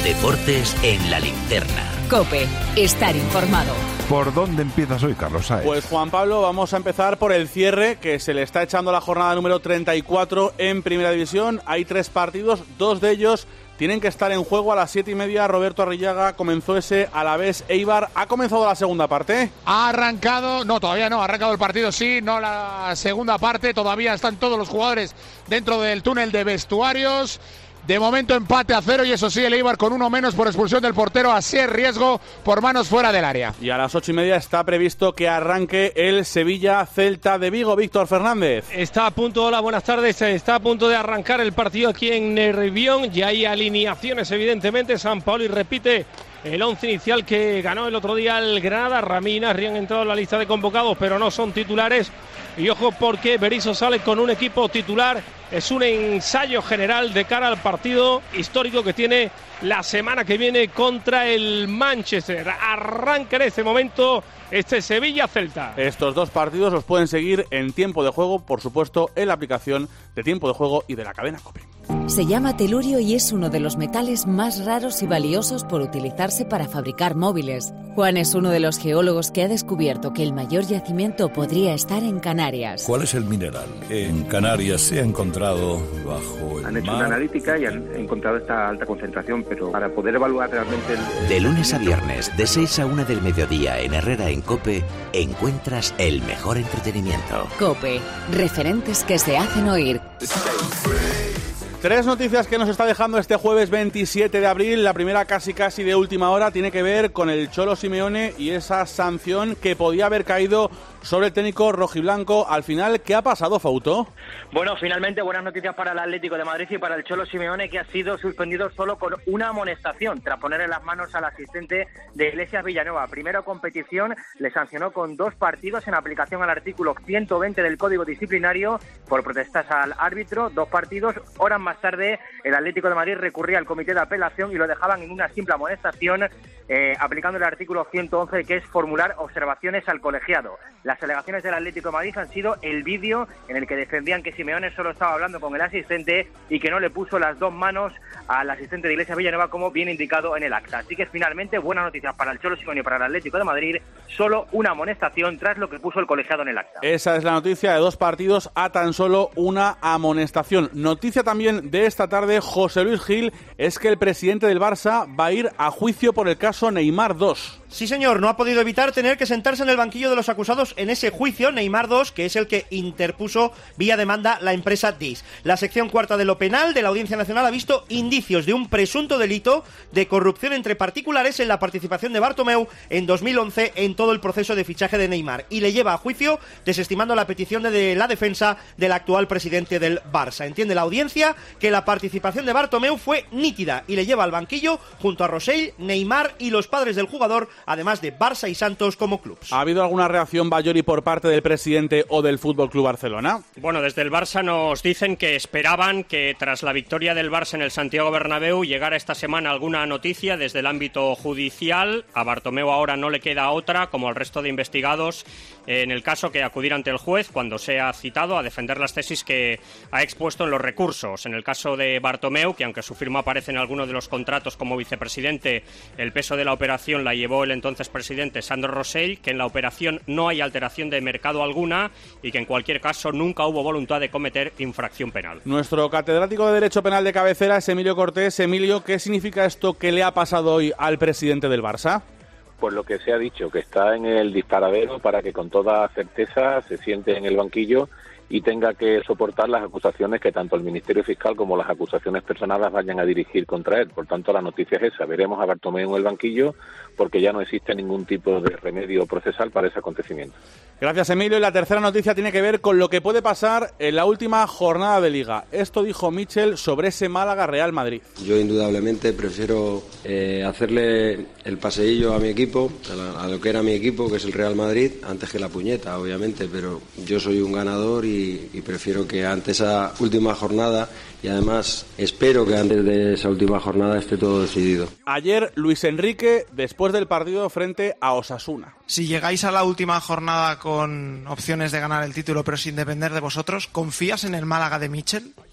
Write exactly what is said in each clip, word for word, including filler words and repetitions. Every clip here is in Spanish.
Deportes en la linterna. COPE, estar informado. ¿Por dónde empiezas hoy, Carlos Sáez? Pues Juan Pablo, vamos a empezar por el cierre, que se le está echando la jornada número treinta y cuatro en Primera División. Hay tres partidos, dos de ellos tienen que estar en juego a las siete y media. Roberto Arrillaga, comenzó ese Alavés Eibar. ¿Ha comenzado la segunda parte? Ha arrancado, no, todavía no, ha arrancado el partido, sí, no la segunda parte. Todavía están todos los jugadores dentro del túnel de vestuarios. De momento empate a cero y eso sí, el Eibar con uno menos por expulsión del portero, así es riesgo por manos fuera del área. Y a las ocho y media está previsto que arranque el Sevilla-Celta de Vigo. Víctor Fernández. Está a punto, hola, buenas tardes, está a punto de arrancar el partido aquí en Nervión. Ya hay alineaciones evidentemente, San Paoli repite el once inicial que ganó el otro día el Granada. Rami y Nasri han entrado en la lista de convocados, pero no son titulares. Y ojo porque Berizzo sale con un equipo titular. Es un ensayo general de cara al partido histórico que tiene la semana que viene contra el Manchester. Arranca en este momento este Sevilla-Celta. Estos dos partidos los pueden seguir en tiempo de juego, por supuesto, en la aplicación de tiempo de juego y de la cadena COPE. Se llama telurio y es uno de los metales más raros y valiosos por utilizarse para fabricar móviles. Juan es uno de los geólogos que ha descubierto que el mayor yacimiento podría estar en Canarias. ¿Cuál es el mineral? En Canarias se ha encontrado bajo el Han hecho mar. una analítica y han encontrado esta alta concentración, pero para poder evaluar realmente el... De lunes a viernes, de seis a una del mediodía en Herrera en COPE, encuentras el mejor entretenimiento. COPE, referentes que se hacen oír. Tres noticias que nos está dejando este jueves veintisiete de abril. La primera, casi casi de última hora, tiene que ver con el Cholo Simeone y esa sanción que podía haber caído sobre el técnico rojiblanco. Al final, ¿qué ha pasado, Fauto? Bueno, finalmente buenas noticias para el Atlético de Madrid y para el Cholo Simeone, que ha sido suspendido solo con una amonestación tras poner en las manos al asistente de Iglesias Villanueva. Primero competición, le sancionó con dos partidos en aplicación al artículo ciento veinte del Código Disciplinario por protestas al árbitro. Dos partidos. Horas más tarde, el Atlético de Madrid recurría al comité de apelación y lo dejaban en una simple amonestación, eh, aplicando el artículo ciento once, que es formular observaciones al colegiado. Las alegaciones del Atlético de Madrid han sido el vídeo en el que defendían que Simeone solo estaba hablando con el asistente y que no le puso las dos manos al asistente de Iglesias Villanueva, como bien indicado en el acta. Así que finalmente buenas noticias para el Cholo Simeone y para el Atlético de Madrid, solo una amonestación tras lo que puso el colegiado en el acta. Esa es la noticia, de dos partidos a tan solo una amonestación. Noticia también de esta tarde, José Luis Gil, es que el presidente del Barça va a ir a juicio por el caso Neymar dos. Sí, señor, no ha podido evitar tener que sentarse en el banquillo de los acusados en ese juicio Neymar dos, que es el que interpuso vía demanda la empresa Dis. La sección cuarta de lo penal de la Audiencia Nacional ha visto indicios de un presunto delito de corrupción entre particulares en la participación de Bartomeu en dos mil once en todo el proceso de fichaje de Neymar, y le lleva a juicio desestimando la petición de la defensa del actual presidente del Barça. Entiende la audiencia que la participación de Bartomeu fue nítida y le lleva al banquillo junto a Rosell, Neymar y los padres del jugador, además de Barça y Santos como clubs. ¿Ha habido alguna reacción, Bayori, por parte del presidente o del Fútbol Club Barcelona? Bueno, desde el Barça nos dicen que esperaban que tras la victoria del Barça en el Santiago Bernabéu llegara esta semana alguna noticia desde el ámbito judicial. A Bartomeu ahora no le queda otra, como al resto de investigados, en el caso, que acudir ante el juez cuando sea citado a defender las tesis que ha expuesto en los recursos. En el caso de Bartomeu, que aunque su firma aparece en alguno de los contratos como vicepresidente, el peso de la operación la llevó el entonces presidente Sandro Rosell, que en la operación no hay alteración de mercado alguna y que en cualquier caso nunca hubo voluntad de cometer infracción penal. Nuestro catedrático de Derecho Penal de cabecera es Emilio Cortés. Emilio, ¿qué significa esto que le ha pasado hoy al presidente del Barça? Pues lo que se ha dicho, que está en el disparadero para que con toda certeza se siente en el banquillo y tenga que soportar las acusaciones que tanto el Ministerio Fiscal como las acusaciones personadas vayan a dirigir contra él. Por tanto, la noticia es esa. Veremos a Bartomeu en el banquillo porque ya no existe ningún tipo de remedio procesal para ese acontecimiento. Gracias, Emilio. Y la tercera noticia tiene que ver con lo que puede pasar en la última jornada de Liga. Esto dijo Michel sobre ese Málaga-Real Madrid. Yo indudablemente prefiero eh, hacerle el paseillo a mi equipo, a, la, a lo que era mi equipo, que es el Real Madrid, antes que la puñeta, obviamente, pero yo soy un ganador y, y prefiero que ante esa última jornada, y además espero que antes de esa última jornada esté todo decidido. Ayer Luis Enrique, después del partido frente a Osasuna. Si llegáis a la última jornada con opciones de ganar el título pero sin depender de vosotros, ¿confías en el Málaga de Michel?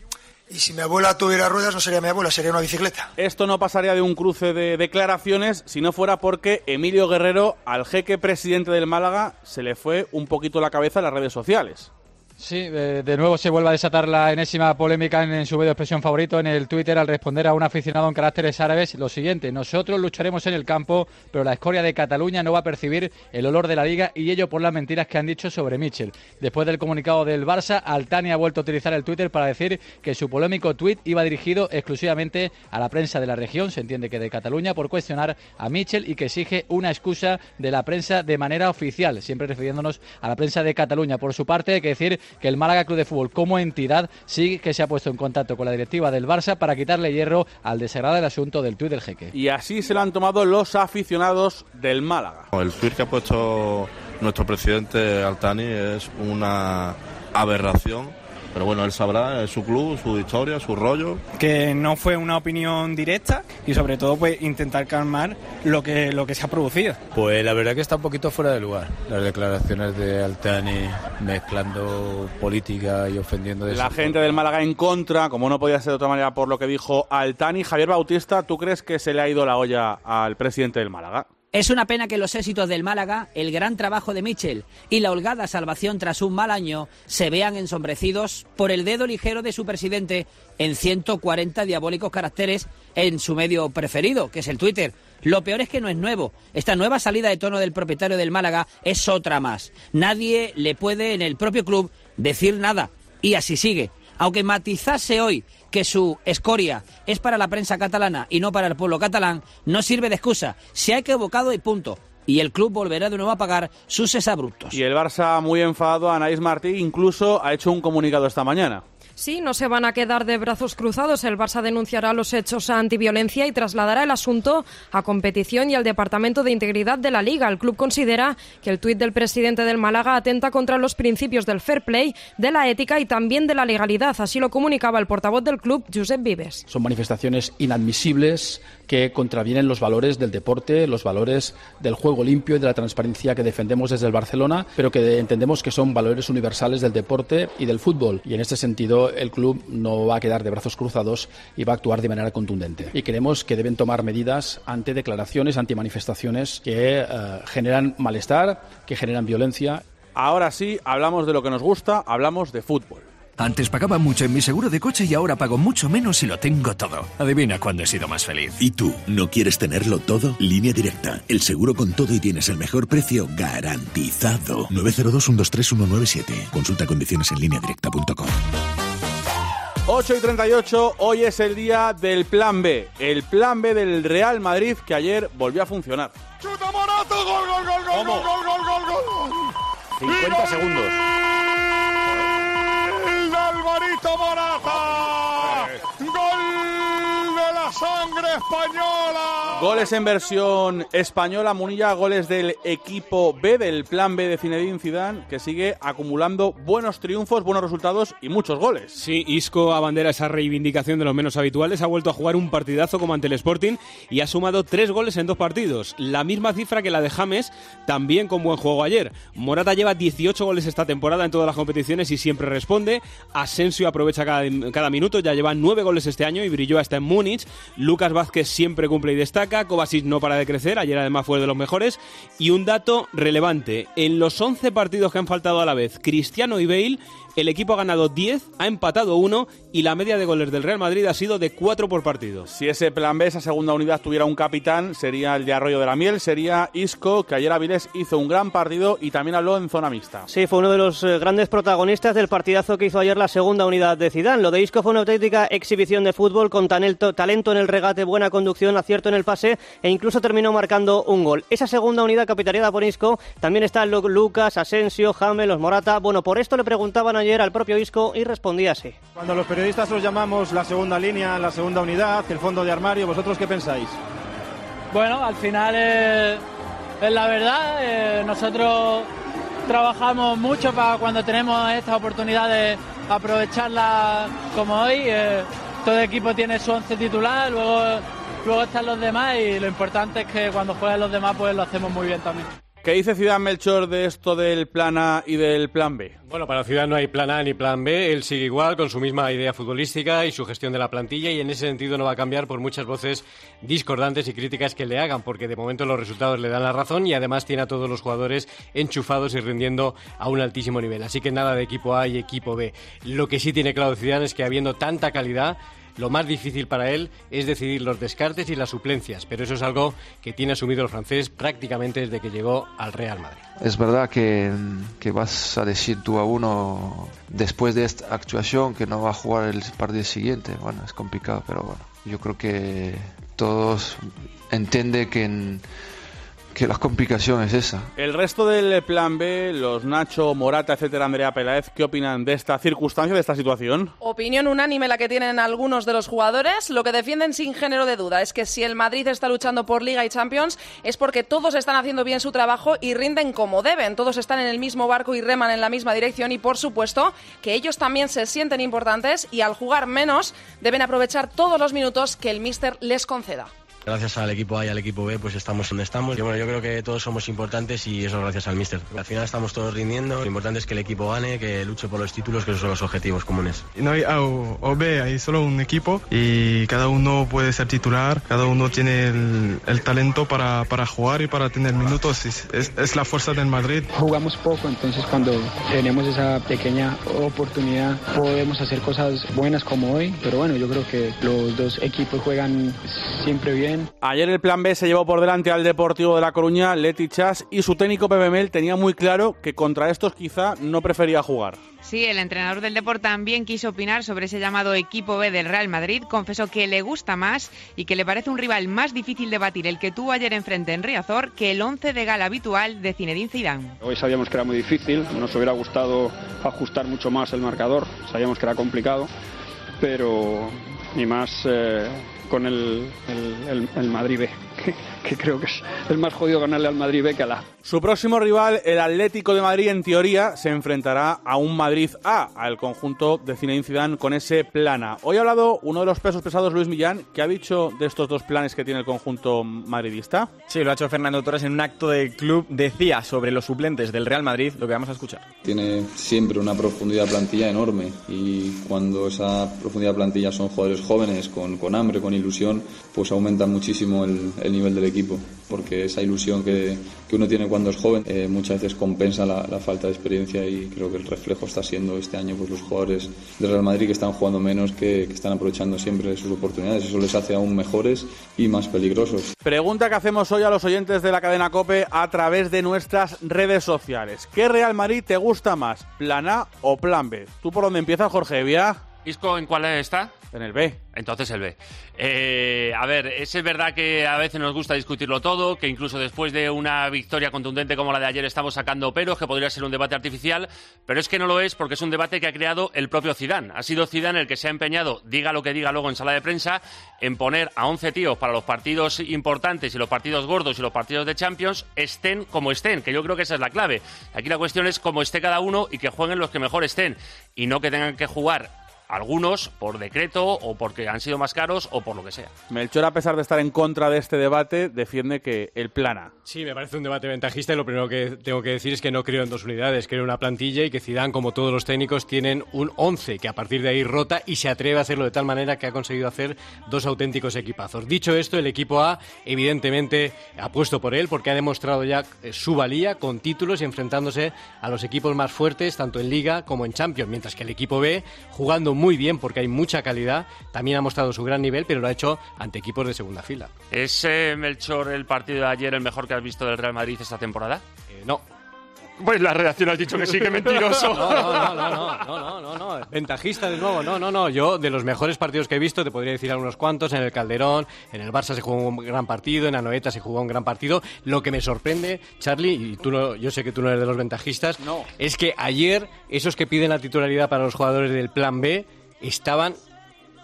Y si mi abuela tuviera ruedas, no sería mi abuela, sería una bicicleta. Esto no pasaría de un cruce de declaraciones si no fuera porque Emilio Guerrero, al jeque presidente del Málaga, se le fue un poquito la cabeza en las redes sociales. Sí, de, de nuevo se vuelve a desatar la enésima polémica en, en su medio de expresión favorito, en el Twitter, al responder a un aficionado en caracteres árabes lo siguiente: nosotros lucharemos en el campo, pero la escoria de Cataluña no va a percibir el olor de la liga, y ello por las mentiras que han dicho sobre Mitchell. Después del comunicado del Barça, Altani ha vuelto a utilizar el Twitter para decir que su polémico tuit iba dirigido exclusivamente a la prensa de la región, se entiende que de Cataluña, por cuestionar a Mitchell, y que exige una excusa de la prensa de manera oficial, siempre refiriéndonos a la prensa de Cataluña. Por su parte, hay que decir que el Málaga Club de Fútbol como entidad sí que se ha puesto en contacto con la directiva del Barça para quitarle hierro al desagradable asunto del tuit del jeque. Y así se lo han tomado los aficionados del Málaga. El tuit que ha puesto nuestro presidente Altani es una aberración. Pero bueno, él sabrá, es su club, su historia, su rollo. Que no fue una opinión directa y sobre todo pues intentar calmar lo que, lo que se ha producido. Pues la verdad que está un poquito fuera de lugar las declaraciones de Altani, mezclando política y ofendiendo de La gente forma. Del Málaga en contra, como no podía ser de otra manera por lo que dijo Altani. Javier Bautista, ¿tú crees que se le ha ido la olla al presidente del Málaga? Es una pena que los éxitos del Málaga, el gran trabajo de Mitchell y la holgada salvación tras un mal año se vean ensombrecidos por el dedo ligero de su presidente en ciento cuarenta diabólicos caracteres en su medio preferido, que es el Twitter. Lo peor es que no es nuevo. Esta nueva salida de tono del propietario del Málaga es otra más. Nadie le puede en el propio club decir nada. Y así sigue. Aunque matizase hoy que su escoria es para la prensa catalana y no para el pueblo catalán, no sirve de excusa. Se ha equivocado y punto. Y el club volverá de nuevo a pagar sus exabruptos. Y el Barça, muy enfadado, Anaís Martí incluso ha hecho un comunicado esta mañana. Sí, no se van a quedar de brazos cruzados. El Barça denunciará los hechos antiviolencia y trasladará el asunto a competición y al Departamento de Integridad de la Liga. El club considera que el tuit del presidente del Málaga atenta contra los principios del fair play, de la ética y también de la legalidad. Así lo comunicaba el portavoz del club, Josep Vives. Son manifestaciones inadmisibles que contravienen los valores del deporte, los valores del juego limpio y de la transparencia que defendemos desde el Barcelona, pero que entendemos que son valores universales del deporte y del fútbol. Y en este sentido, el club no va a quedar de brazos cruzados y va a actuar de manera contundente. Y creemos que deben tomar medidas ante declaraciones, ante manifestaciones que eh, generan malestar, que generan violencia. Ahora sí, hablamos de lo que nos gusta, hablamos de fútbol. Antes pagaba mucho en mi seguro de coche y ahora pago mucho menos y lo tengo todo. Adivina cuándo he sido más feliz. ¿Y tú, no quieres tenerlo todo? Línea Directa. El seguro con todo y tienes el mejor precio garantizado. nueve cero dos, uno dos tres, uno nueve siete. Consulta condiciones en línea directa punto com. ocho y treinta y ocho, hoy es el día del Plan B. El Plan B del Real Madrid, que ayer volvió a funcionar. ¡Chuta Morata! ¡Gol, gol, gol, gol, gol, gol, gol, gol, gol! cincuenta segundos. ¡Gol de Alvarito Morata! ¡Gol de la sangre española! Goles en versión española, Munilla, goles del equipo B, del Plan B de Zinedine Zidane, que sigue acumulando buenos triunfos, buenos resultados y muchos goles. Sí, Isco abandera esa reivindicación de los menos habituales, ha vuelto a jugar un partidazo como ante el Sporting y ha sumado tres goles en dos partidos, la misma cifra que la de James, también con buen juego ayer. Morata lleva dieciocho goles esta temporada en todas las competiciones y siempre responde. Asensio aprovecha cada, cada minuto, ya lleva nueve goles este año y brilló hasta en Múnich. Lucas Vázquez siempre cumple y destaca. Kovacic no para de crecer, ayer además fue de los mejores. Y un dato relevante, en los once partidos que han faltado a la vez Cristiano y Bale, el equipo ha ganado diez, ha empatado uno y la media de goles del Real Madrid ha sido de cuatro por partido. Si ese Plan B, esa segunda unidad, tuviera un capitán, sería el de Arroyo de la Miel, sería Isco, que ayer Avilés hizo un gran partido y también habló en zona mixta. Sí, fue uno de los eh, grandes protagonistas del partidazo que hizo ayer la segunda unidad de Zidane. Lo de Isco fue una auténtica exhibición de fútbol con talento, talento en el regate, buena conducción, acierto en el pase e incluso terminó marcando un gol. Esa segunda unidad capitaneada por Isco, también están Lucas, Asensio, James, los Morata. Bueno, por esto le preguntaban ayer al propio Isco y respondía así. Cuando los periodistas os llamamos la segunda línea, la segunda unidad, el fondo de armario, ¿vosotros qué pensáis? Bueno, al final es, es la verdad, eh, nosotros trabajamos mucho para cuando tenemos estas oportunidades aprovecharlas como hoy, eh, todo equipo tiene su once titular, luego, luego están los demás y lo importante es que cuando juegan los demás pues lo hacemos muy bien también. ¿Qué dice Zidane, Melchor, de esto del plan A y del plan B? Bueno, para Zidane no hay plan A ni plan B, él sigue igual con su misma idea futbolística y su gestión de la plantilla, y en ese sentido no va a cambiar por muchas voces discordantes y críticas que le hagan, porque de momento los resultados le dan la razón y además tiene a todos los jugadores enchufados y rindiendo a un altísimo nivel. Así que nada de equipo A y equipo B. Lo que sí tiene claro Zidane es que habiendo tanta calidad, lo más difícil para él es decidir los descartes y las suplencias, pero eso es algo que tiene asumido el francés prácticamente desde que llegó al Real Madrid. Es verdad que, que vas a decir tú a uno después de esta actuación que no va a jugar el partido siguiente. Bueno, es complicado, pero bueno, yo creo que todos entienden que en, que la complicación es esa. El resto del plan B, los Nacho, Morata, etcétera, Andrea Peláez, ¿qué opinan de esta circunstancia, de esta situación? Opinión unánime la que tienen algunos de los jugadores. Lo que defienden sin género de duda es que si el Madrid está luchando por Liga y Champions es porque todos están haciendo bien su trabajo y rinden como deben. Todos están en el mismo barco y reman en la misma dirección, y por supuesto que ellos también se sienten importantes y al jugar menos deben aprovechar todos los minutos que el míster les conceda. Gracias al equipo A y al equipo B pues estamos donde estamos. Y bueno, yo creo que todos somos importantes y eso gracias al míster. Al final estamos todos rindiendo. Lo importante es que el equipo gane, que luche por los títulos, que esos son los objetivos comunes. No hay A o B, hay solo un equipo y cada uno puede ser titular, cada uno tiene el, el talento para, para jugar y para tener minutos. Es, es, es la fuerza del Madrid. Jugamos poco, entonces cuando tenemos esa pequeña oportunidad podemos hacer cosas buenas como hoy, pero bueno, yo creo que los dos equipos juegan siempre bien. Ayer el plan B se llevó por delante al Deportivo de La Coruña, Leti Chas, y su técnico Pepe Mel tenía muy claro que contra estos quizá no prefería jugar. Sí, el entrenador del Depor también quiso opinar sobre ese llamado equipo B del Real Madrid. Confesó que le gusta más y que le parece un rival más difícil de batir el que tuvo ayer enfrente en Riazor que el once de gala habitual de Zinedine Zidane. Hoy sabíamos que era muy difícil, nos hubiera gustado ajustar mucho más el marcador, sabíamos que era complicado, pero ni más eh, con el, el, el, el Madrid B, que, que creo que es el más jodido ganarle al Madrid B que al A. Su próximo rival, el Atlético de Madrid, en teoría, se enfrentará a un Madrid A, al conjunto de Zinedine Zidane con ese plan A. Hoy ha hablado uno de los pesos pesados, Luis Millán, ¿qué ha dicho de estos dos planes que tiene el conjunto madridista? Sí, lo ha hecho Fernando Torres en un acto del club. Decía sobre los suplentes del Real Madrid lo que vamos a escuchar. Tiene siempre una profundidad de plantilla enorme y cuando esa profundidad de plantilla son jugadores jóvenes, con, con hambre, con ilusión, pues aumenta muchísimo el, el nivel del equipo, porque esa ilusión que, que uno tiene cuando es joven eh, muchas veces compensa la, la falta de experiencia, y creo que el reflejo está siendo este año pues los jugadores del Real Madrid que están jugando menos, que, que están aprovechando siempre sus oportunidades. Eso les hace aún mejores y más peligrosos. Pregunta que hacemos hoy a los oyentes de la cadena COPE a través de nuestras redes sociales. ¿Qué Real Madrid te gusta más, plan A o plan B? ¿Tú por dónde empiezas, Jorge Evia? ¿Isco en cuál está? En el B. Entonces el B. Eh, a ver, es verdad que a veces nos gusta discutirlo todo, que incluso después de una victoria contundente como la de ayer estamos sacando peros, que podría ser un debate artificial, pero es que no lo es, porque es un debate que ha creado el propio Zidane. Ha sido Zidane el que se ha empeñado, diga lo que diga luego en sala de prensa, en poner a once tíos para los partidos importantes y los partidos gordos y los partidos de Champions, estén como estén, que yo creo que esa es la clave. Aquí la cuestión es cómo esté cada uno y que jueguen los que mejor estén, y no que tengan que jugar algunos por decreto o porque han sido más caros o por lo que sea. Melchor, a pesar de estar en contra de este debate, defiende que el plan A. Sí, me parece un debate ventajista, y lo primero que tengo que decir es que no creo en dos unidades, creo en una plantilla, y que Zidane, como todos los técnicos, tienen un once que a partir de ahí rota y se atreve a hacerlo de tal manera que ha conseguido hacer dos auténticos equipazos. Dicho esto, el equipo A evidentemente ha puesto por él, porque ha demostrado ya su valía con títulos y enfrentándose a los equipos más fuertes tanto en Liga como en Champions, mientras que el equipo B, jugando muy bien porque hay mucha calidad, también ha mostrado su gran nivel, pero lo ha hecho ante equipos de segunda fila. ¿Es, eh, Melchor, el partido de ayer el mejor que has visto del Real Madrid esta temporada? Eh, no. Pues la redacción has dicho que sí, que mentiroso. No, no, no, no, no, no, no, no, no, ventajista de nuevo, no, no, no. Yo, de los mejores partidos que he visto, te podría decir algunos cuantos. En el Calderón, en el Barça se jugó un gran partido, en Anoeta se jugó un gran partido. Lo que me sorprende, Charlie, y tú no, yo sé que tú no eres de los ventajistas, no. Es que ayer esos que piden la titularidad para los jugadores del plan B estaban, bueno,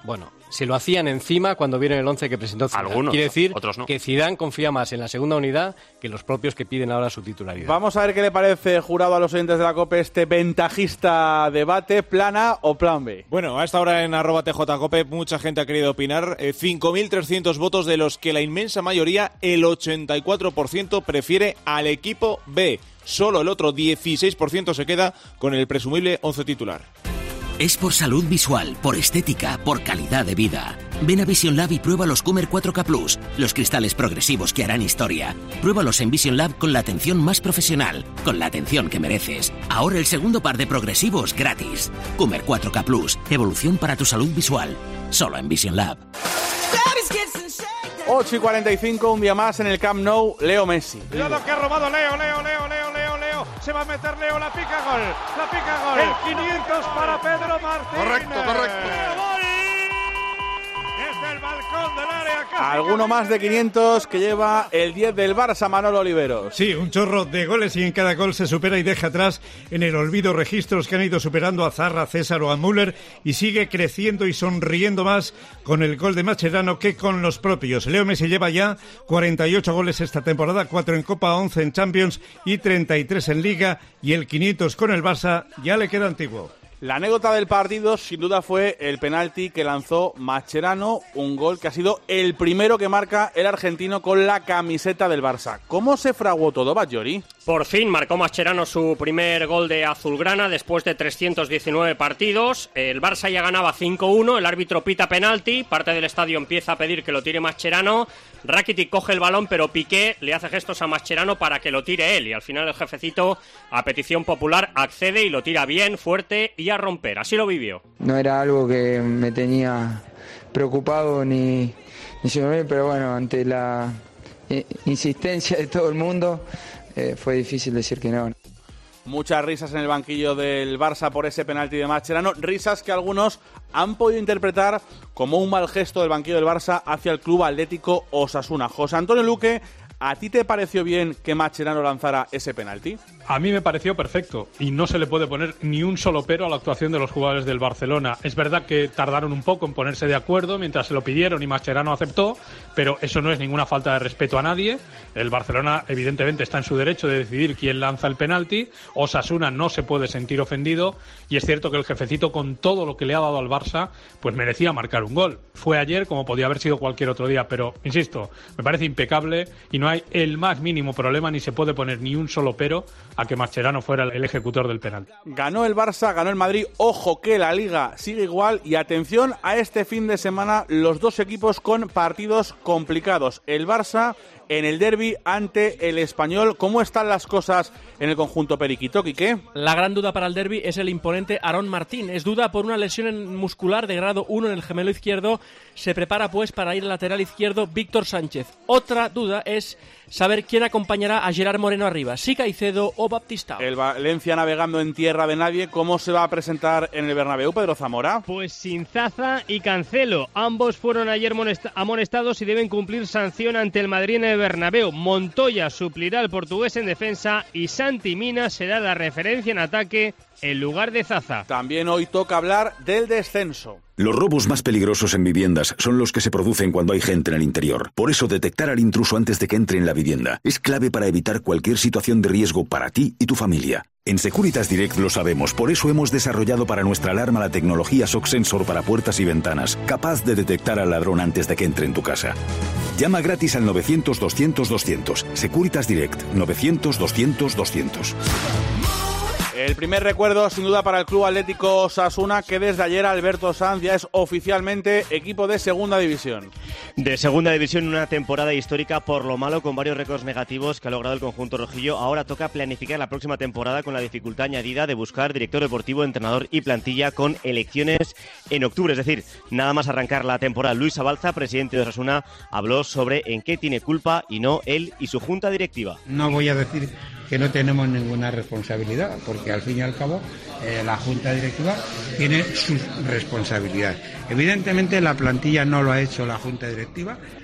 se lo hacían encima cuando vieron el once que presentó Zidane. Algunos, Quiere decir otros no. que Zidane confía más en la segunda unidad que los propios que piden ahora su titularidad. Vamos a ver qué le parece, jurado, a los oyentes de la COPE este ventajista debate, plan A o plan B. Bueno, a esta hora en arroba tjcope mucha gente ha querido opinar. Eh, cinco mil trescientos votos, de los que la inmensa mayoría, el ochenta y cuatro por ciento, prefiere al equipo B. Solo el otro dieciséis por ciento se queda con el presumible once titular. Es por salud visual, por estética, por calidad de vida. Ven a Vision Lab y prueba los Coomer cuatro K Plus, los cristales progresivos que harán historia. Pruébalos en Vision Lab con la atención más profesional, con la atención que mereces. Ahora el segundo par de progresivos gratis. Coomer cuatro K Plus, evolución para tu salud visual. Solo en Vision Lab. ocho y cuarenta y cinco, un día más en el Camp Nou, Leo Messi. Cuidado que ha robado Leo, Leo, Leo, Leo, Leo, Leo. Se va a meter Leo, la pica gol. La pica gol. El quinientos para Pedro Martínez. Correcto, correcto. Desde el balcón del área. Alguno más de quinientos que lleva el diez del Barça, Manolo Oliveros. Sí, un chorro de goles y en cada gol se supera y deja atrás en el olvido registros que han ido superando a Zarra, César o a Müller, y sigue creciendo y sonriendo más con el gol de Mascherano que con los propios. Leo Messi lleva ya cuarenta y ocho goles esta temporada, cuatro en Copa, once en Champions y treinta y tres en Liga, y el quinientos con el Barça ya le queda antiguo. La anécdota del partido sin duda fue el penalti que lanzó Mascherano, un gol que ha sido el primero que marca el argentino con la camiseta del Barça. ¿Cómo se fraguó todo, Batllori? Por fin marcó Mascherano su primer gol de azulgrana después de trescientos diecinueve partidos. El Barça ya ganaba cinco uno, el árbitro pita penalti, parte del estadio empieza a pedir que lo tire Mascherano. Rakitic coge el balón, pero Piqué le hace gestos a Mascherano para que lo tire él, y al final el jefecito, a petición popular, accede y lo tira bien, fuerte y a romper. Así lo vivió. No era algo que me tenía preocupado ni, ni pero bueno, ante la eh, insistencia de todo el mundo, eh, fue difícil decir que no. Muchas risas en el banquillo del Barça por ese penalti de Mascherano, risas que algunos han podido interpretar como un mal gesto del banquillo del Barça hacia el Club Atlético Osasuna. José Antonio Luque, ¿a ti te pareció bien que Mascherano lanzara ese penalti? A mí me pareció perfecto y no se le puede poner ni un solo pero a la actuación de los jugadores del Barcelona. Es verdad que tardaron un poco en ponerse de acuerdo mientras se lo pidieron y Mascherano aceptó, pero eso no es ninguna falta de respeto a nadie. El Barcelona evidentemente está en su derecho de decidir quién lanza el penalti. Osasuna no se puede sentir ofendido y es cierto que el jefecito, con todo lo que le ha dado al Barça, pues merecía marcar un gol. Fue ayer como podía haber sido cualquier otro día, pero insisto, me parece impecable y no hay el más mínimo problema ni se puede poner ni un solo pero a que Mascherano fuera el ejecutor del penalti. Ganó el Barça, ganó el Madrid. Ojo que la Liga sigue igual y atención a este fin de semana, los dos equipos con partidos complicados. El Barça en el derbi ante el Español. ¿Cómo están las cosas en el conjunto periquito, Quique? La gran duda para el derbi es el imponente Aarón Martín. Es duda por una lesión muscular de grado uno en el gemelo izquierdo. Se prepara pues para ir al lateral izquierdo Víctor Sánchez. Otra duda es saber quién acompañará a Gerard Moreno arriba, si Caicedo o Baptistao. El Valencia navegando en tierra de nadie. ¿Cómo se va a presentar en el Bernabéu, Pedro Zamora? Pues sin Zaza y Cancelo. Ambos fueron ayer amonestados y deben cumplir sanción ante el Madrid en el Bernabéu. Montoya suplirá al portugués en defensa y Santi Mina será la referencia en ataque en lugar de Zaza. También hoy toca hablar del descenso. Los robos más peligrosos en viviendas son los que se producen cuando hay gente en el interior. Por eso, detectar al intruso antes de que entre en la vivienda es clave para evitar cualquier situación de riesgo para ti y tu familia. En Securitas Direct lo sabemos, por eso hemos desarrollado para nuestra alarma la tecnología Shock Sensor para puertas y ventanas, capaz de detectar al ladrón antes de que entre en tu casa. Llama gratis al novecientos doscientos doscientos. Securitas Direct, novecientos doscientos doscientos. El primer recuerdo, sin duda, para el Club Atlético Osasuna, que desde ayer Alberto Sanz ya es oficialmente equipo de Segunda División. De Segunda División, una temporada histórica por lo malo, con varios récords negativos que ha logrado el conjunto rojillo. Ahora toca planificar la próxima temporada con la dificultad añadida de buscar director deportivo, entrenador y plantilla con elecciones en octubre. Es decir, nada más arrancar la temporada. Luis Abalza, presidente de Osasuna, habló sobre en qué tiene culpa y no él y su junta directiva. No voy a decir que no tenemos ninguna responsabilidad, porque al fin y al cabo eh, la Junta Directiva tiene sus responsabilidades. Evidentemente la plantilla no lo ha hecho la Junta Directiva,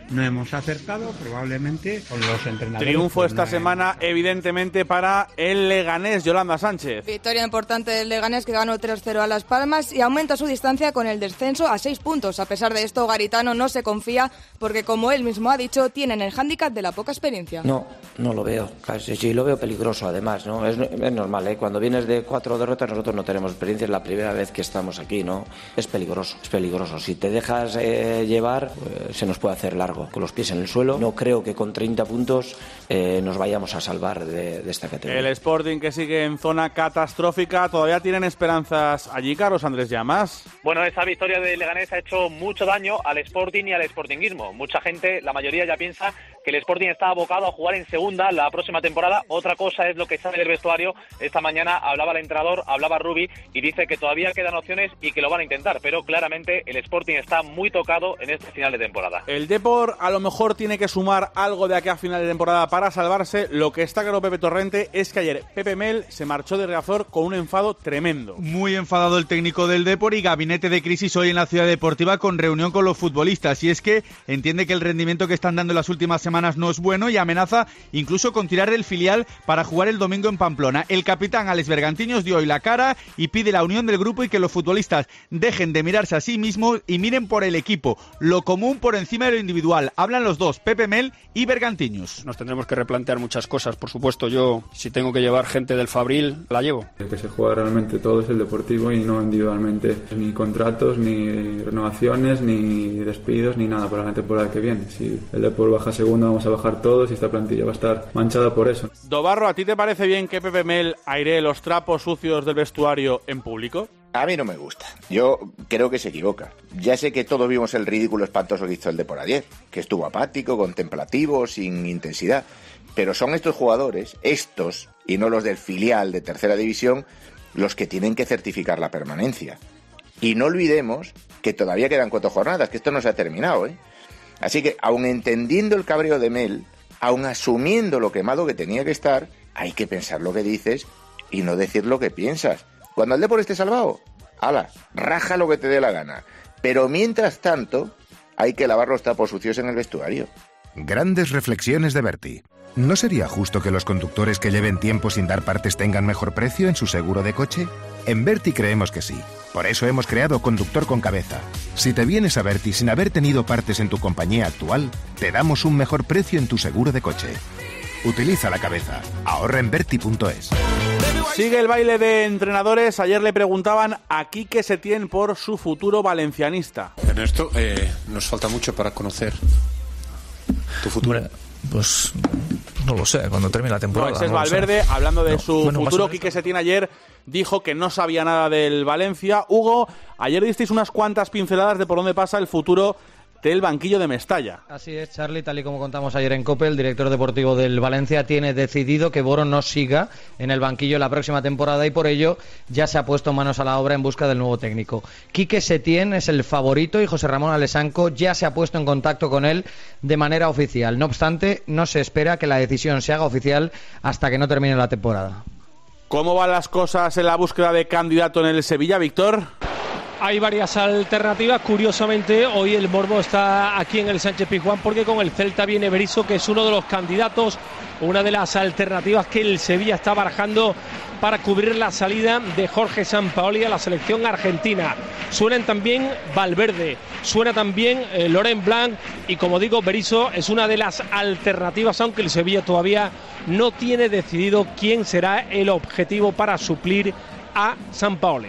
no hemos acertado, probablemente con los entrenadores. Triunfo pues, esta no semana, evidentemente, para el Leganés, Yolanda Sánchez. Victoria importante del Leganés, que ganó tres cero a Las Palmas y aumenta su distancia con el descenso a seis puntos. A pesar de esto, Garitano no se confía porque, como él mismo ha dicho, tienen el hándicap de la poca experiencia. No, no lo veo. Casi sí, lo veo peligroso, además, ¿no? Es, es normal, ¿eh? Cuando vienes de cuatro derrotas, nosotros no tenemos experiencia, es la primera vez que estamos aquí, ¿no? Es peligroso, es peligroso. Si te dejas eh, llevar, eh, se nos puede hacer largo. Con los pies en el suelo, no creo que con treinta puntos eh, nos vayamos a salvar de, de esta categoría. El Sporting, que sigue en zona catastrófica, ¿todavía tienen esperanzas allí, Carlos Andrés Llamas? Bueno, esa victoria de Leganés ha hecho mucho daño al Sporting y al sportinguismo. Mucha gente, la mayoría ya piensa que el Sporting está abocado a jugar en segunda la próxima temporada. Otra cosa es lo que sale del vestuario. Esta mañana hablaba el entrenador, hablaba Rubi, y dice que todavía quedan opciones y que lo van a intentar, pero claramente el Sporting está muy tocado en este final de temporada. El Depor a lo mejor tiene que sumar algo de aquí a final de temporada para salvarse. Lo que está claro, Pepe Torrente, es que ayer Pepe Mel se marchó de Riazor con un enfado tremendo. Muy enfadado el técnico del Depor y gabinete de crisis hoy en la ciudad deportiva con reunión con los futbolistas. Y es que entiende que el rendimiento que están dando en las últimas semanas no es bueno y amenaza incluso con tirar del filial para jugar el domingo en Pamplona. El capitán Alex Bergantiños dio hoy la cara y pide la unión del grupo y que los futbolistas dejen de mirarse a sí mismos y miren por el equipo, lo común por encima de lo individual. Hablan los dos, Pepe Mel y Bergantiños. Nos tendremos que replantear muchas cosas, por supuesto. Yo, si tengo que llevar gente del Fabril, la llevo. El que se juega realmente todo es el deportivo y no individualmente. Ni contratos, ni renovaciones, ni despidos, ni nada para la temporada que viene. Si el Depor baja segunda, vamos a bajar todos y esta plantilla va a estar manchada por eso. Dobarro, ¿a ti te parece bien que Pepe Mel airee los trapos sucios del vestuario en público? A mí no me gusta. Yo creo que se equivoca. Ya sé que todos vimos el ridículo espantoso que hizo el Depor ayer, que estuvo apático, contemplativo, sin intensidad. Pero son estos jugadores, estos, y no los del filial de tercera división, los que tienen que certificar la permanencia. Y no olvidemos que todavía quedan cuatro jornadas, que esto no se ha terminado, ¿eh? Así que, aun entendiendo el cabreo de Mel, aun asumiendo lo quemado que tenía que estar, hay que pensar lo que dices y no decir lo que piensas. Cuando el Depor esté salvado, ala, raja lo que te dé la gana. Pero mientras tanto, hay que lavar los trapos sucios en el vestuario. Grandes reflexiones de Berti. ¿No sería justo que los conductores que lleven tiempo sin dar partes tengan mejor precio en su seguro de coche? En Berti creemos que sí. Por eso hemos creado Conductor con Cabeza. Si te vienes a Berti sin haber tenido partes en tu compañía actual, te damos un mejor precio en tu seguro de coche. Utiliza la cabeza. Ahorra en Berti punto es. Sigue el baile de entrenadores. Ayer le preguntaban a Quique Setién por su futuro valencianista. En esto eh, nos falta mucho para conocer tu futuro. Hombre, pues no lo sé, cuando termine la temporada. No, ese es no Valverde, hablando de no, su bueno, futuro. Quique Setién ayer dijo que no sabía nada del Valencia. Hugo, ayer disteis unas cuantas pinceladas de por dónde pasa el futuro del banquillo de Mestalla. Así es, Charlie, tal y como contamos ayer en COPE, el director deportivo del Valencia tiene decidido que Boro no siga en el banquillo la próxima temporada y por ello ya se ha puesto manos a la obra en busca del nuevo técnico. Quique Setién es el favorito y José Ramón Alessanco ya se ha puesto en contacto con él de manera oficial. No obstante, no se espera que la decisión se haga oficial hasta que no termine la temporada. ¿Cómo van las cosas en la búsqueda de candidato en el Sevilla, Víctor? Hay varias alternativas. Curiosamente, hoy el morbo está aquí en el Sánchez Pizjuán porque con el Celta viene Berizzo, que es uno de los candidatos, una de las alternativas que el Sevilla está barajando para cubrir la salida de Jorge Sampaoli a la selección argentina. Suenan también Valverde, suena también eh, Laurent Blanc y, como digo, Berizzo es una de las alternativas, aunque el Sevilla todavía no tiene decidido quién será el objetivo para suplir a Sampaoli.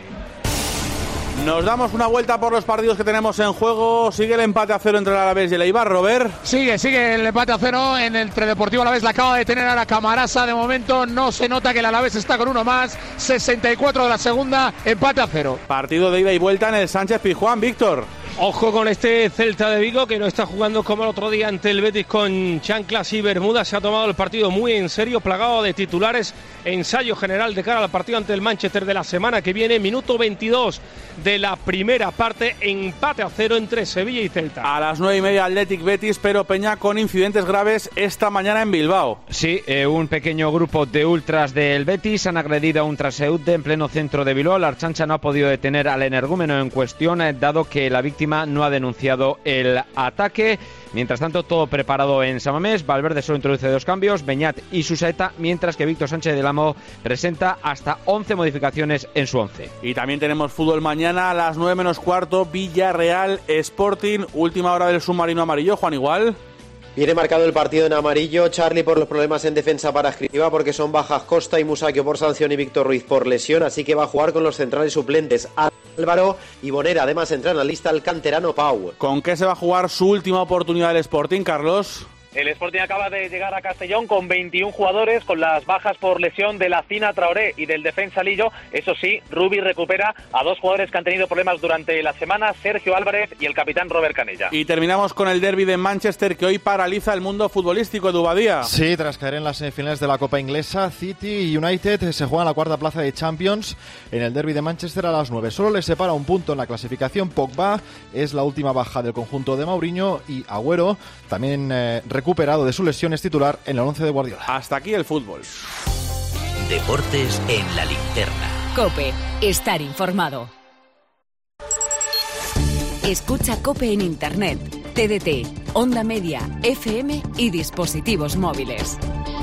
Nos damos una vuelta por los partidos que tenemos en juego. Sigue el empate a cero entre el Alavés y el Eibar, Robert. Sigue, sigue el empate a cero en el Deportivo Alavés. La acaba de tener a la Camarasa. De momento no se nota que el Alavés está con uno más. sesenta y cuatro de la segunda, empate a cero. Partido de ida y vuelta en el Sánchez Pizjuán, Víctor. Ojo con este Celta de Vigo, que no está jugando como el otro día ante el Betis con chanclas y bermudas. Se ha tomado el partido muy en serio, plagado de titulares. Ensayo general de cara al partido ante el Manchester de la semana que viene. Minuto veintidós de la primera parte, empate a cero entre Sevilla y Celta. A las nueve y media Athletic Betis, pero Peña con incidentes graves esta mañana en Bilbao. Sí, eh, un pequeño grupo de ultras del Betis han agredido a un transeúnte en pleno centro de Bilbao. La Ertzaintza no ha podido detener al energúmeno en cuestión, eh, dado que la víctima encima no ha denunciado el ataque. Mientras tanto, todo preparado en San Mamés. Valverde solo introduce dos cambios, Beñat y Susaeta, mientras que Víctor Sánchez del Amo presenta hasta once modificaciones en su once. Y también tenemos fútbol mañana a las nueve menos cuarto, Villarreal Sporting, última hora del submarino amarillo. Juan, igual. Viene marcado el partido en amarillo, Charlie por los problemas en defensa para Escribá, porque son bajas Costa y Musacchio por sanción y Víctor Ruiz por lesión, así que va a jugar con los centrales suplentes Álvaro y Bonera. Además entra en la lista el canterano Pau. ¿Con qué se va a jugar su última oportunidad del Sporting, Carlos? El Sporting acaba de llegar a Castellón con veintiún jugadores, con las bajas por lesión de la Cina Traoré y del defensa Lillo. Eso sí, Rubi recupera a dos jugadores que han tenido problemas durante la semana, Sergio Álvarez y el capitán Robert Canella. Y terminamos con el derbi de Manchester, que hoy paraliza el mundo futbolístico, Edu Badía. Sí, tras caer en las semifinales de la Copa Inglesa, City y United se juegan la cuarta plaza de Champions en el derbi de Manchester a las nueve. Solo les separa un punto en la clasificación. Pogba es la última baja del conjunto de Mourinho y Agüero también eh, recuperado de su lesión es titular en el once de Guardiola. Hasta aquí el fútbol. Deportes en la linterna. COPE. Estar informado. Escucha COPE en Internet, T D T, Onda Media, F M y dispositivos móviles.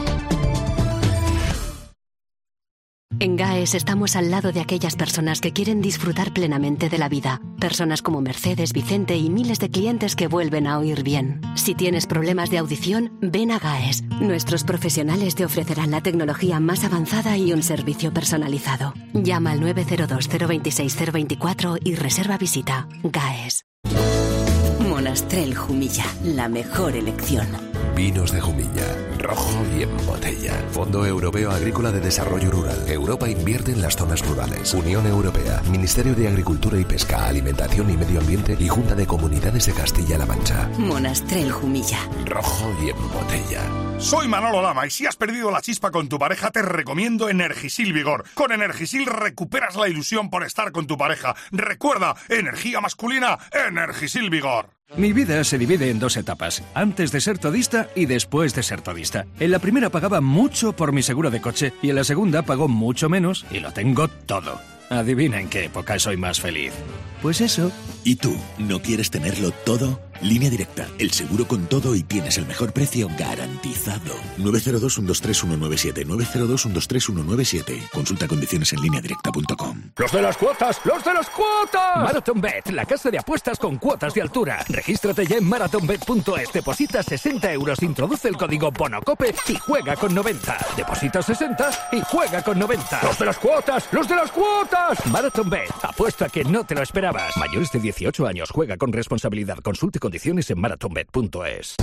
En GAES estamos al lado de aquellas personas que quieren disfrutar plenamente de la vida. Personas como Mercedes, Vicente y miles de clientes que vuelven a oír bien. Si tienes problemas de audición, ven a GAES. Nuestros profesionales te ofrecerán la tecnología más avanzada y un servicio personalizado. Llama al nueve cero dos, cero dos seis, cero dos cuatro y reserva visita. GAES. Monastrell Jumilla, la mejor elección. Vinos de Jumilla, rojo y en botella. Fondo Europeo Agrícola de Desarrollo Rural. Europa invierte en las zonas rurales. Unión Europea, Ministerio de Agricultura y Pesca, Alimentación y Medio Ambiente y Junta de Comunidades de Castilla-La Mancha. Monastrell Jumilla. Rojo y en botella. Soy Manolo Lama y si has perdido la chispa con tu pareja te recomiendo Energisil Vigor. Con Energisil recuperas la ilusión por estar con tu pareja. Recuerda, energía masculina, Energisil Vigor. Mi vida se divide en dos etapas, antes de ser todista y después de ser todista. En la primera pagaba mucho por mi seguro de coche y en la segunda pago mucho menos y lo tengo todo. Adivina en qué época soy más feliz. Pues eso. ¿Y tú, no quieres tenerlo todo? Línea Directa, el seguro con todo y tienes el mejor precio garantizado. nueve cero dos, uno dos tres, uno nueve siete, nueve cero dos, uno dos tres, uno nueve siete. Consulta condiciones en línea directa punto com. ¡Los de las cuotas! ¡Los de las cuotas! MarathonBet, la casa de apuestas con cuotas de altura. Regístrate ya en marathon bet punto es. Deposita sesenta euros, introduce el código BONOCOPE y juega con noventa. Deposita sesenta y juega con noventa. ¡Los de las cuotas! ¡Los de las cuotas! MarathonBet, apuesta que no te lo esperabas. Mayores de dieciocho años, juega con responsabilidad. Consulte condiciones en marathon bet punto es.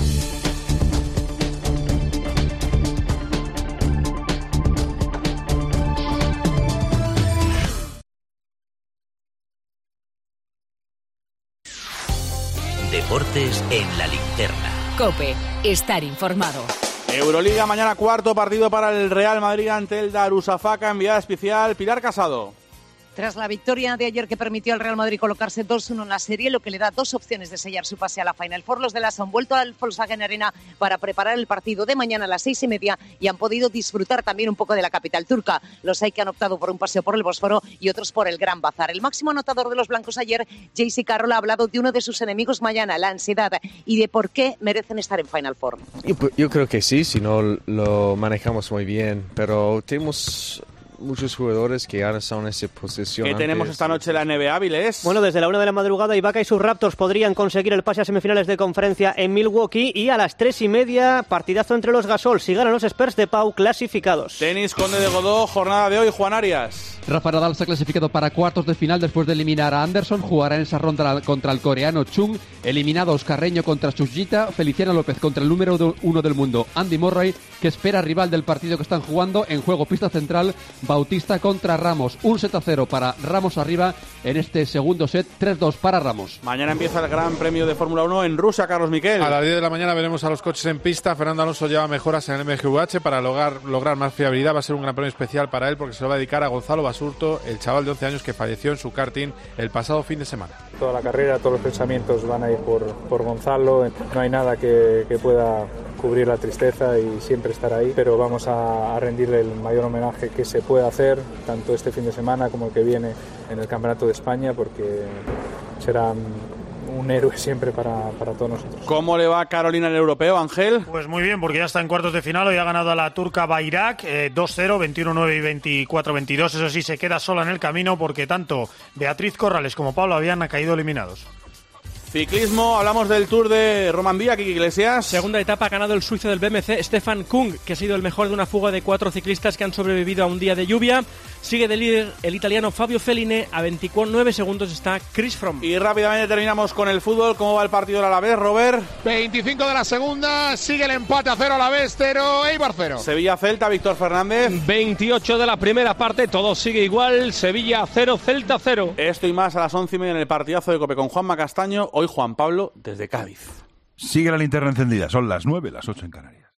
Deportes en la linterna. COPE. Estar informado. Euroliga, mañana cuarto partido para el Real Madrid ante el Darusafaka, enviada especial Pilar Casado. Tras la victoria de ayer que permitió al Real Madrid colocarse dos uno en la serie, lo que le da dos opciones de sellar su pase a la Final Four, los de las han vuelto al Volkswagen Arena para preparar el partido de mañana a las seis y media y han podido disfrutar también un poco de la capital turca. Los hay que han optado por un paseo por el Bósforo y otros por el Gran Bazar. El máximo anotador de los blancos ayer, J C Carroll, ha hablado de uno de sus enemigos mañana, la ansiedad, y de por qué merecen estar en Final Four. Yo, yo creo que sí, si no lo manejamos muy bien, pero tenemos muchos jugadores que ahora son en esa posición. ¿Qué tenemos esta noche en la N B A, Avilés? Bueno, desde la una de la madrugada, Ibaka y sus Raptors podrían conseguir el pase a semifinales de conferencia en Milwaukee, y a las tres y media, partidazo entre los Gasol. Si ganan los Spurs de Pau, clasificados. Tenis, Conde de Godó, jornada de hoy, Juan Arias. Rafa Nadal se ha clasificado para cuartos de final después de eliminar a Anderson. Jugará en esa ronda contra el coreano Chung. Eliminado Oscarreño contra Sujita. Feliciano López contra el número uno del mundo, Andy Murray, que espera rival del partido que están jugando. En juego pista central, Bautista contra Ramos. Un set a cero para Ramos arriba en este segundo set. tres dos para Ramos. Mañana empieza el Gran Premio de Fórmula uno en Rusia, Carlos Miquel. A las diez de la mañana veremos a los coches en pista. Fernando Alonso lleva mejoras en el M G U H para lograr, lograr más fiabilidad. Va a ser un Gran Premio especial para él porque se lo va a dedicar a Gonzalo Basurto, el chaval de once años que falleció en su karting el pasado fin de semana. Toda la carrera, todos los pensamientos van a ir por, por Gonzalo. No hay nada que, que pueda cubrir la tristeza y siempre estar ahí, pero vamos a, a rendirle el mayor homenaje que se pueda hacer, tanto este fin de semana como el que viene en el Campeonato de España, porque será un héroe siempre para, para todos nosotros. ¿Cómo le va a Carolina en el europeo, Ángel? Pues muy bien, porque ya está en cuartos de final, hoy ha ganado a la turca Bayrak eh, dos cero, veintiuno nueve y veinticuatro veintidós. Eso sí, se queda sola en el camino porque tanto Beatriz Corrales como Pablo Avian han caído eliminados. Ciclismo, hablamos del Tour de Romandía, Kiki Iglesias. Segunda etapa ha ganado el suizo del B M C, Stefan Kung, que ha sido el mejor de una fuga de cuatro ciclistas que han sobrevivido a un día de lluvia. Sigue de líder el italiano Fabio Felline, a veintinueve segundos está Chris Froome. Y rápidamente terminamos con el fútbol. ¿Cómo va el partido del Alavés, Robert? veinticinco de la segunda, sigue el empate a cero Alavés, cero, Eibar cero. Sevilla-Celta, Víctor Fernández. veintiocho de la primera parte, todo sigue igual, Sevilla cero, Celta cero. Esto y más a las once y media en el partidazo de COPE con Juanma Castaño. Hoy Juan Pablo desde Cádiz. Sigue la linterna encendida, son las nueve, las ocho en Canarias.